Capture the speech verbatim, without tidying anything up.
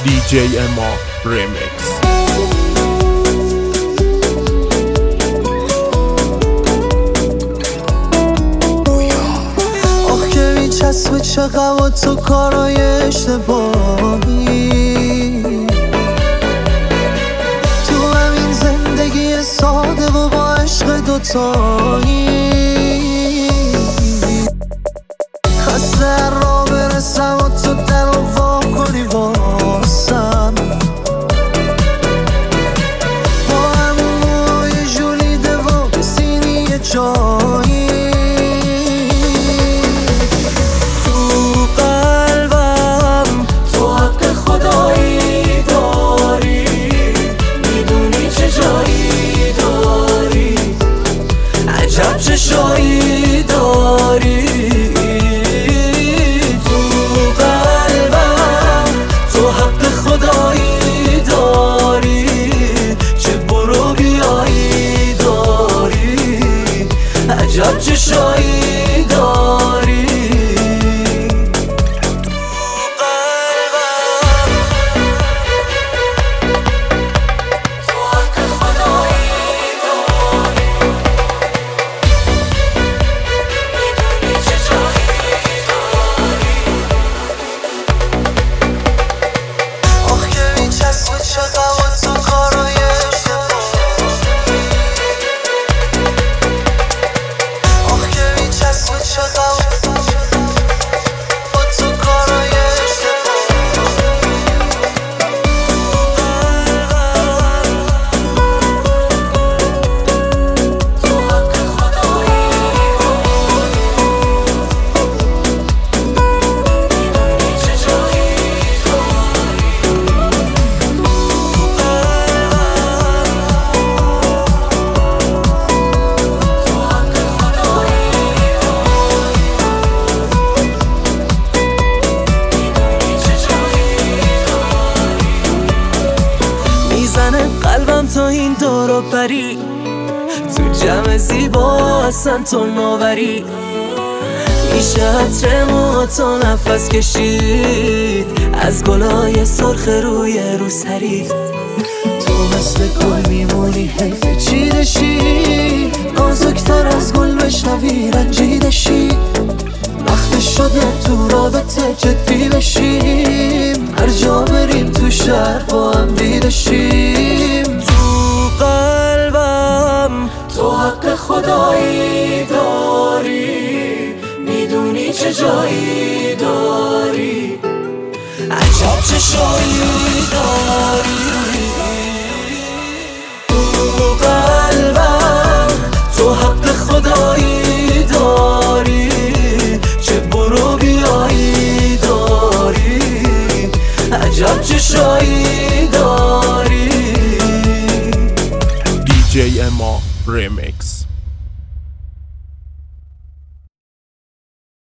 دی جی اما ریمیکس. آخ که میچسبه چقدر تو کارای اشتباهی تو همین زندگی ساده و با عشق دوتایی. خسته را برسم و تو در رو وا کنی واسم، با همون موهای جولیده و بسینی یه جایی. تو قلبم تو حق خدایی داری، میدونی چه جایی داری، عجب چه شایی داری. عجب چه شایی داری. قلبم تا این دورو پری، تو جمع زیبا اصلا تو نوبری. میشه عطر موهاتو نفس کشید، از گلای سرخ روی روسری. تو مثل گل میمونی حیف چیدشی، نازکتر از گل بشنوی رنجیدشی. وقت شده تو رابطه جدی بشیم، هر جا بریم تو شهر با هم دیدشیم. تو قلبم تو حق خدایی داری، میدونی چه جایی داری، عجب چه شایی داری. تو قلبم تو حق خدایی داری، چه برو بیایی داری، عجب چه شایی داری. دی جی اما ریمیکس.